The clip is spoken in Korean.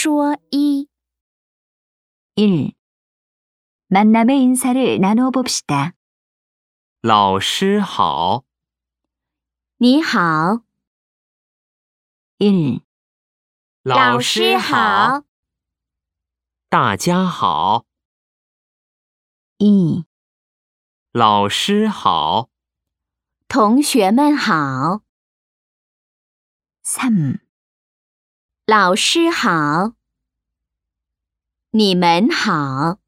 说一 1. 만남의 인사를 나누어 봅시다. 老师好， 你好 1. 老师好，大家好， 2. 老师好， 同学们好 3. 老师好你们好